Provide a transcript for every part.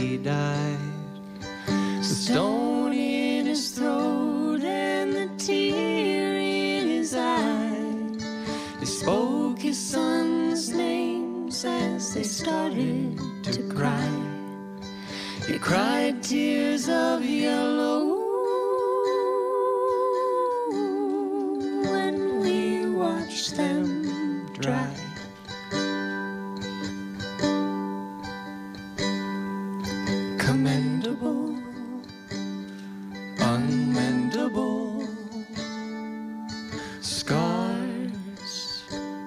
he died. The stone in his throat and the tear in his eye. He spoke his son's names as they started to cry. He cried tears of yellow when we watched them dry. Commendable, unmendable scars.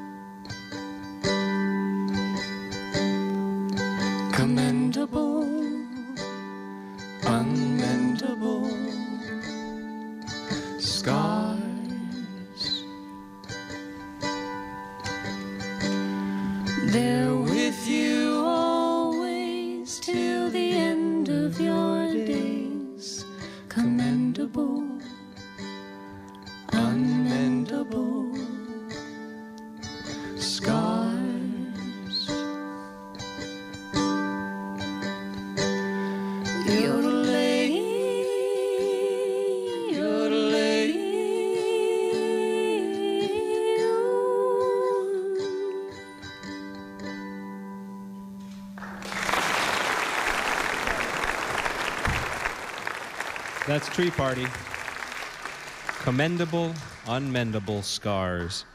Commendable, unmendable scars. They're with you always till the end of your days. Commendable, unmendable scars. Yodelay, yodelay, That's Tree Party. Commendable, unmendable scars.